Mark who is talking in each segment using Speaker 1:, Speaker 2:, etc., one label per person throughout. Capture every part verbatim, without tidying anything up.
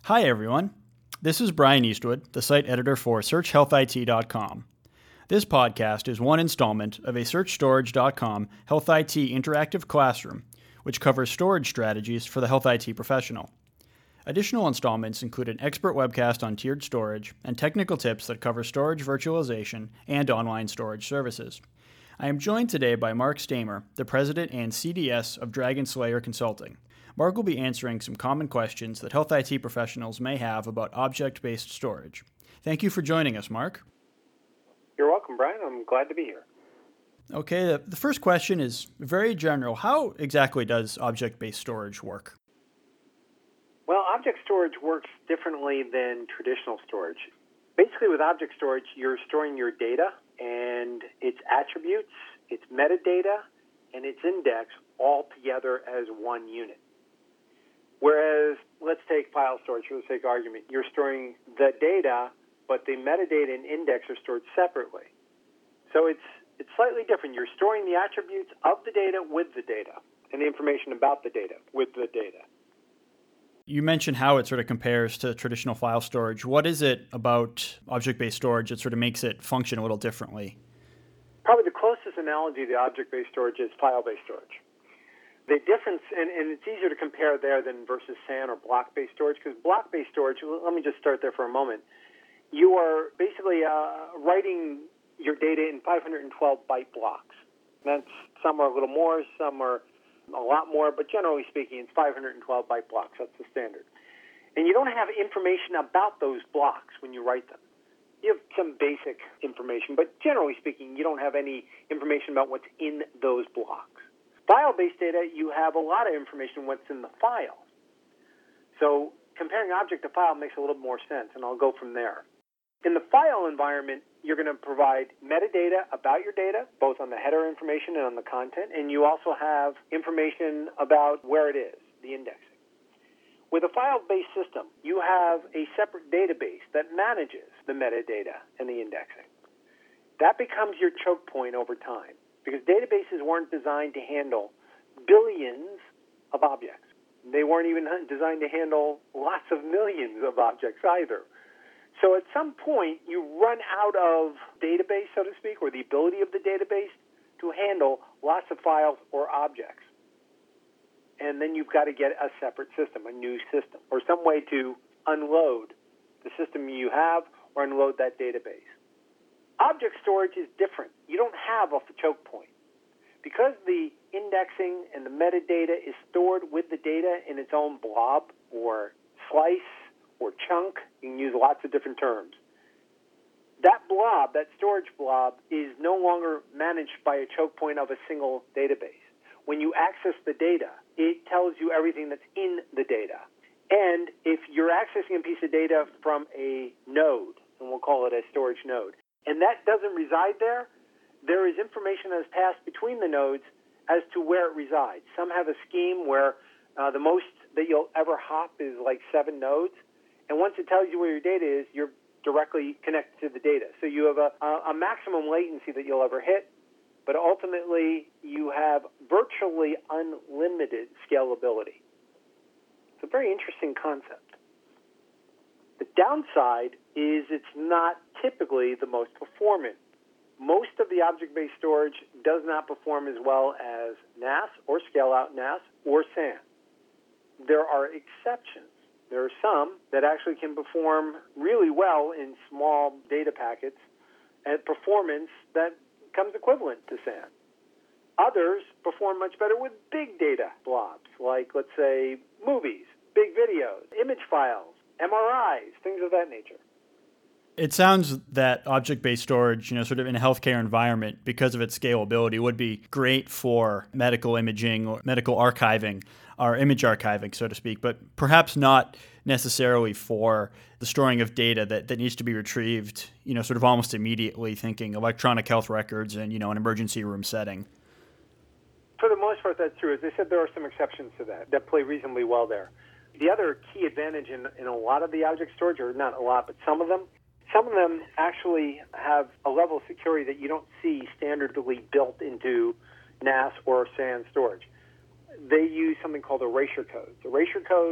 Speaker 1: Hi, everyone. This is Brian Eastwood, the site editor for search health I T dot com. This podcast is one installment of a search storage dot com Health I T interactive classroom, which covers storage strategies for the Health I T professional. Additional installments include an expert webcast on tiered storage and technical tips that cover storage virtualization and online storage services. I am joined today by Mark Stamer, the president and C D S of Dragon Slayer Consulting. Mark will be answering some common questions that Health I T professionals may have about object-based storage. Thank you for joining us, Mark.
Speaker 2: You're welcome, Brian. I'm glad to be here.
Speaker 1: Okay, the, the first question is very general. How exactly does object-based storage work?
Speaker 2: Well, object storage works differently than traditional storage. Basically, with object storage, you're storing your data and its attributes, its metadata, and its index all together as one unit. Whereas, let's take file storage for the sake of argument. You're storing the data, but the metadata and index are stored separately. So it's it's slightly different. You're storing the attributes of the data with the data, and the information about the data with the data.
Speaker 1: You mentioned how it sort of compares to traditional file storage. What is it about object-based storage that sort of makes it function a little differently?
Speaker 2: Probably the closest analogy to object-based storage is file-based storage. The difference, and, and it's easier to compare there than versus S A N or block-based storage, because block-based storage, let me just start there for a moment. You are basically uh, writing your data in five hundred twelve byte blocks. That's, some are a little more, some are a lot more, but generally speaking, it's five hundred twelve byte blocks. That's the standard. And you don't have information about those blocks when you write them. You have some basic information, but generally speaking, you don't have any information about what's in those blocks. File-based data, you have a lot of information what's in the file. So comparing object to file makes a little more sense, and I'll go from there. In the file environment, you're going to provide metadata about your data, both on the header information and on the content, and you also have information about where it is, the indexing. With a file-based system, you have a separate database that manages the metadata and the indexing. That becomes your choke point over time, because databases weren't designed to handle billions of objects. They weren't even designed to handle lots of millions of objects either. So at some point, you run out of database, so to speak, or the ability of the database to handle lots of files or objects. And then you've got to get a separate system, a new system, or some way to unload the system you have or unload that database. Object storage is different. You don't have a choke point. Because the indexing and the metadata is stored with the data in its own blob or slice or chunk, you can use lots of different terms. That blob, that storage blob, is no longer managed by a choke point of a single database. When you access the data, it tells you everything that's in the data. And if you're accessing a piece of data from a node, and we'll call it a storage node, and that doesn't reside there, there is information that is passed between the nodes as to where it resides. Some have a scheme where uh, the most that you'll ever hop is like seven nodes, and once it tells you where your data is, you're directly connected to the data. So you have a, a maximum latency that you'll ever hit, but ultimately you have virtually unlimited scalability. It's a very interesting concept. The downside is it's not typically the most performant. Most of the object-based storage does not perform as well as N A S or scale-out N A S or S A N. There are exceptions. There are some that actually can perform really well in small data packets at performance that comes equivalent to S A N. Others perform much better with big data blobs, like, let's say, movies, big videos, image files, M R Is, things of that nature.
Speaker 1: It sounds that object-based storage, you know, sort of in a healthcare environment, because of its scalability, would be great for medical imaging or medical archiving, or image archiving, so to speak, but perhaps not necessarily for the storing of data that, that needs to be retrieved, you know, sort of almost immediately, thinking electronic health records and, you know, an emergency room setting.
Speaker 2: For the most part, that's true. As I said, there are some exceptions to that that play reasonably well there. The other key advantage in, in a lot of the object storage, or not a lot, but some of them, Some of them actually have a level of security that you don't see standardly built into N A S or S A N storage. They use something called erasure codes. Erasure codes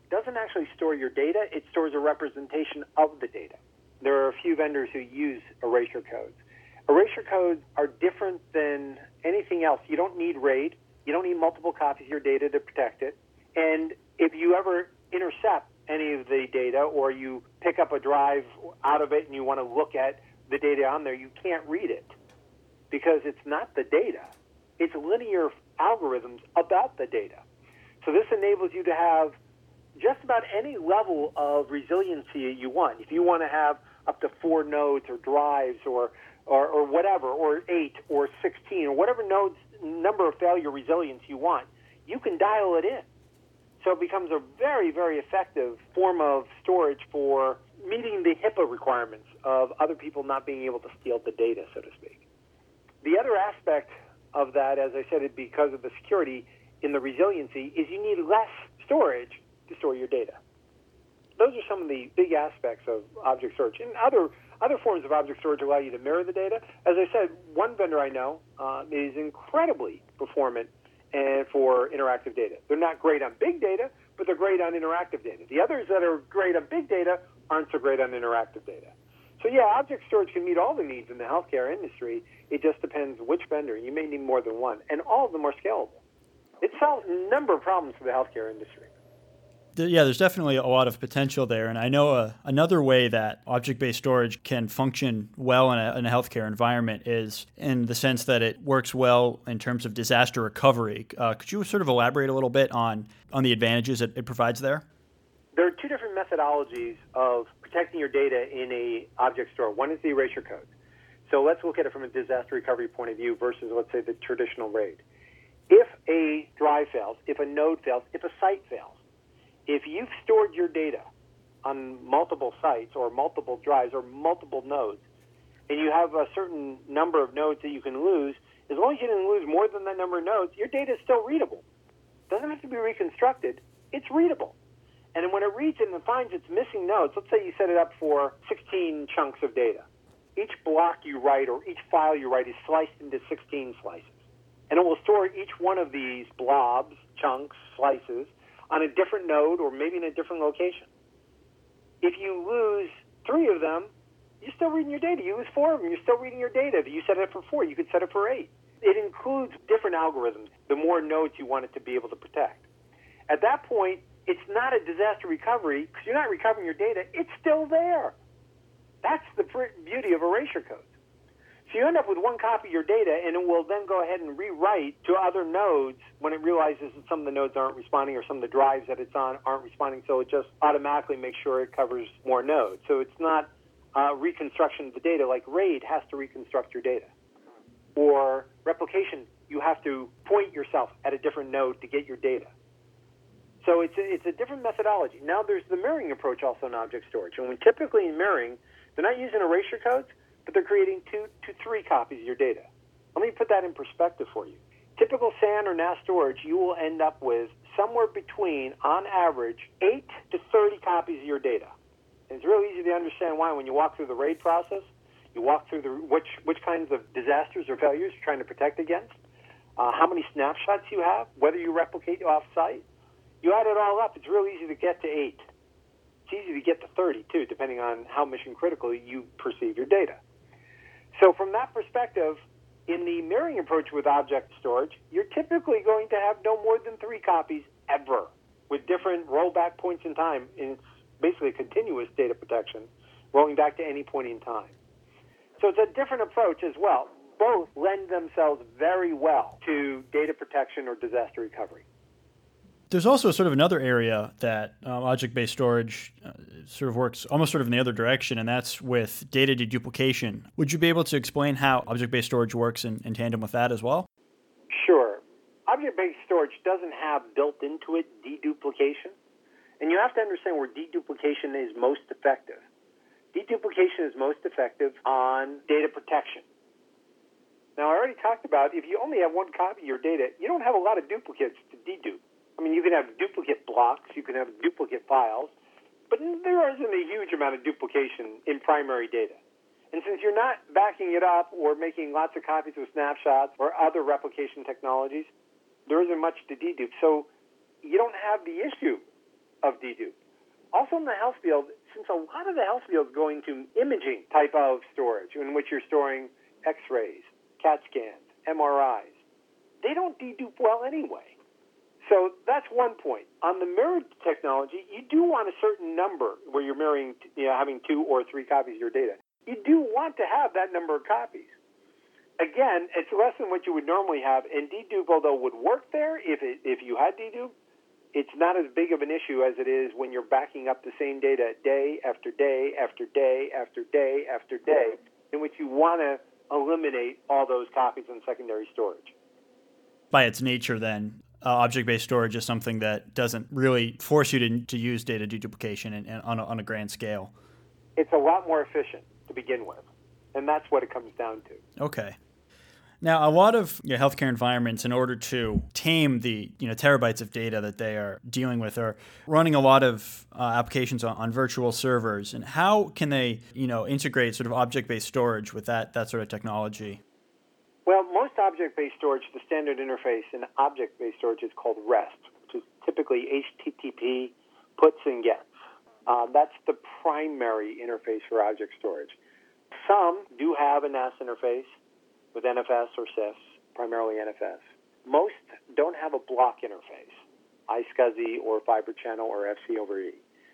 Speaker 2: doesn't actually store your data. It stores a representation of the data. There are a few vendors who use erasure codes. Erasure codes are different than anything else. You don't need RAID. You don't need multiple copies of your data to protect it. And if you ever intercept any of the data or you pick up a drive out of it and you want to look at the data on there, you can't read it because it's not the data. It's linear algorithms about the data. So this enables you to have just about any level of resiliency you want. If you want to have up to four nodes or drives or, or, or whatever, or eight or sixteen or whatever nodes, number of failure resilience you want, you can dial it in. So it becomes a very, very effective form of storage for meeting the HIPAA requirements of other people not being able to steal the data, so to speak. The other aspect of that, as I said, because of the security in the resiliency, is you need less storage to store your data. Those are some of the big aspects of object storage. And other other forms of object storage allow you to mirror the data. As I said, one vendor I know uh, is incredibly performant and for interactive data. They're not great on big data, but they're great on interactive data. The others that are great on big data aren't so great on interactive data. So yeah, object storage can meet all the needs in the healthcare industry. It just depends which vendor. You may need more than one, and all of them are scalable. It solves a number of problems for the healthcare industry.
Speaker 1: Yeah, there's definitely a lot of potential there. And I know uh, another way that object-based storage can function well in a, in a healthcare environment is in the sense that it works well in terms of disaster recovery. Uh, could you sort of elaborate a little bit on, on the advantages it, it provides there?
Speaker 2: There are two different methodologies of protecting your data in a object store. One is the erasure code. So let's look at it from a disaster recovery point of view versus, let's say, the traditional RAID. If a drive fails, if a node fails, if a site fails, if you've stored your data on multiple sites or multiple drives or multiple nodes, and you have a certain number of nodes that you can lose, as long as you didn't lose more than that number of nodes, your data is still readable. It doesn't have to be reconstructed. It's readable. And then when it reads it and finds its missing nodes, let's say you set it up for sixteen chunks of data. Each block you write or each file you write is sliced into sixteen slices. And it will store each one of these blobs, chunks, slices, on a different node or maybe in a different location. If you lose three of them, you're still reading your data. You lose four of them, you're still reading your data. If you set it up for four, you could set it for eight. It includes different algorithms, the more nodes you want it to be able to protect. At that point, it's not a disaster recovery because you're not recovering your data. It's still there. That's the beauty of erasure codes. So you end up with one copy of your data, and it will then go ahead and rewrite to other nodes when it realizes that some of the nodes aren't responding or some of the drives that it's on aren't responding, so it just automatically makes sure it covers more nodes. So it's not uh, reconstruction of the data like RAID has to reconstruct your data. Or replication, you have to point yourself at a different node to get your data. So it's a, it's a different methodology. Now there's the mirroring approach also in object storage. And when typically in mirroring, they're not using erasure codes, but they're creating two to three copies of your data. Let me put that in perspective for you. Typical S A N or N A S storage, you will end up with somewhere between, on average, eight to thirty copies of your data. And it's really easy to understand why when you walk through the RAID process, you walk through the which which kinds of disasters or failures you're trying to protect against, uh, how many snapshots you have, whether you replicate off-site. You add it all up, it's real easy to get to eight. It's easy to get to thirty, too, depending on how mission-critical you perceive your data. So from that perspective, in the mirroring approach with object storage, you're typically going to have no more than three copies ever with different rollback points in time. And it's basically a continuous data protection rolling back to any point in time. So it's a different approach as well. Both lend themselves very well to data protection or disaster recovery.
Speaker 1: There's also sort of another area that um, object-based storage uh, sort of works almost sort of in the other direction, and that's with data deduplication. Would you be able to explain how object-based storage works in, in tandem with that as well?
Speaker 2: Sure. Object-based storage doesn't have built into it deduplication, and you have to understand where deduplication is most effective. Deduplication is most effective on data protection. Now, I already talked about if you only have one copy of your data, you don't have a lot of duplicates to dedupe. I mean, you can have duplicate blocks, you can have duplicate files, but there isn't a huge amount of duplication in primary data. And since you're not backing it up or making lots of copies of snapshots or other replication technologies, there isn't much to dedupe. So you don't have the issue of dedupe. Also in the health field, since a lot of the health field is going to imaging type of storage in which you're storing x-rays, CAT scans, M R Is, they don't dedupe well anyway. So that's one point. On the mirrored technology, you do want a certain number where you're mirroring, you know, having two or three copies of your data. You do want to have that number of copies. Again, it's less than what you would normally have, and dedupe, although would work there if it, if you had dedupe, it's not as big of an issue as it is when you're backing up the same data day after day after day after day after day, in which you want to eliminate all those copies in secondary storage.
Speaker 1: By its nature, then, uh, object-based storage is something that doesn't really force you to, to use data deduplication and, and on, a, on a grand scale.
Speaker 2: It's a lot more efficient to begin with, and that's what it comes down to.
Speaker 1: Okay. Now, a lot of you know, healthcare environments, in order to tame the you know terabytes of data that they are dealing with, are running a lot of uh, applications on, on virtual servers. And how can they you know integrate sort of object-based storage with that that sort of technology?
Speaker 2: Well, most object-based storage, the standard interface in object-based storage is called REST, which is typically H T T P puts and gets. Uh, that's the primary interface for object storage. Some do have a N A S interface with N F S or S I F, primarily N F S. Most don't have a block interface, I S C S I or Fiber Channel or F C over E.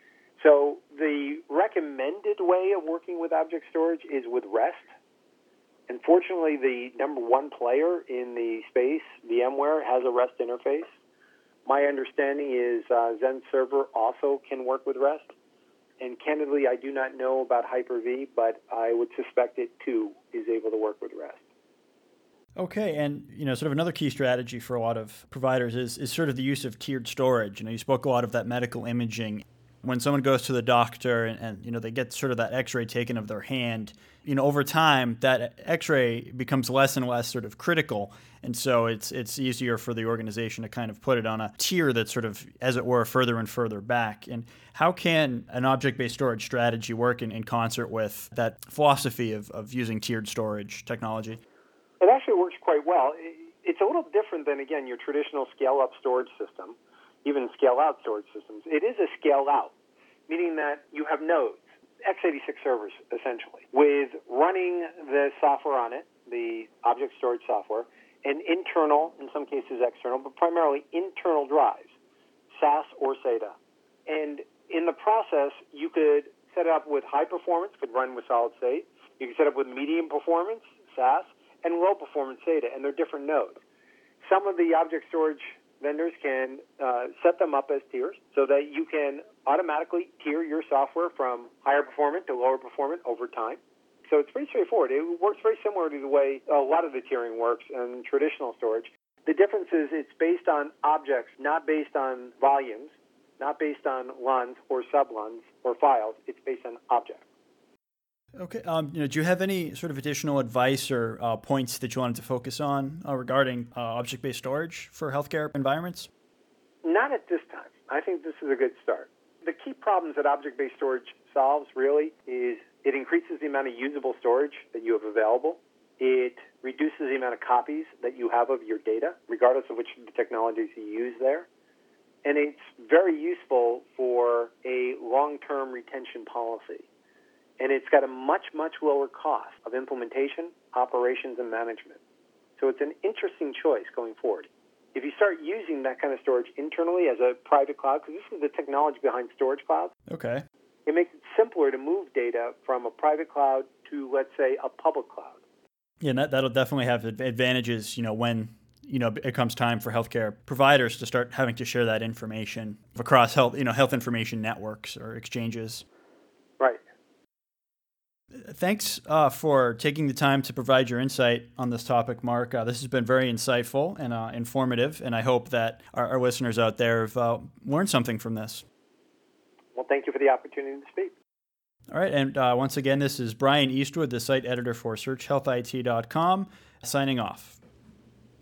Speaker 2: So the recommended way of working with object storage is with REST. Unfortunately, the number one player in the space, VMware, has a REST interface. My understanding is uh, Zen Server also can work with REST. And candidly, I do not know about Hyper-V, but I would suspect it too is able to work with REST.
Speaker 1: Okay, and you know, sort of another key strategy for a lot of providers is is sort of the use of tiered storage. You know, you spoke a lot of that medical imaging. When someone goes to the doctor and, and you know they get sort of that X-ray taken of their hand, you know, over time that X-ray becomes less and less sort of critical, and so it's it's easier for the organization to kind of put it on a tier that's sort of, as it were, further and further back. And how can an object-based storage strategy work in, in concert with that philosophy of, of using tiered storage technology?
Speaker 2: It actually works quite well. It's a little different than, again, your traditional scale-up storage system, even scale-out storage systems. It is a scale-out, meaning that you have nodes, x eighty-six servers, essentially, with running the software on it, the object storage software, and internal, in some cases external, but primarily internal drives, S A S or SATA. And in the process, you could set it up with high performance, could run with solid state. You could set it up with medium performance, S A S, and low performance SATA, and they're different nodes. Some of the object storage vendors can uh, set them up as tiers so that you can automatically tier your software from higher performant to lower performant over time. So it's pretty straightforward. It works very similar to the way a lot of the tiering works in traditional storage. The difference is it's based on objects, not based on volumes, not based on L U Ns or sub-L U Ns or files. It's based on objects.
Speaker 1: Okay. Um, you know, do you have any sort of additional advice or uh, points that you wanted to focus on uh, regarding uh, object-based storage for healthcare environments?
Speaker 2: Not at this time. I think this is a good start. The key problems that object-based storage solves really is it increases the amount of usable storage that you have available. It reduces the amount of copies that you have of your data, regardless of which of the technologies you use there. And it's very useful for a long-term retention policy. And it's got a much, much lower cost of implementation, operations, and management. So it's an interesting choice going forward. If you start using that kind of storage internally as a private cloud, because this is the technology behind storage clouds,
Speaker 1: okay,
Speaker 2: it makes it simpler to move data from a private cloud to, let's say, a public cloud.
Speaker 1: Yeah, and that, that'll definitely have advantages, you know, when you know it comes time for healthcare providers to start having to share that information across health, you know, health information networks or exchanges.
Speaker 2: Right.
Speaker 1: Thanks uh, for taking the time to provide your insight on this topic, Mark. Uh, this has been very insightful and uh, informative, and I hope that our, our listeners out there have uh, learned something from this.
Speaker 2: Well, thank you for the opportunity to speak.
Speaker 1: All right, and uh, once again, this is Brian Eastwood, the site editor for search health I T dot com, signing off.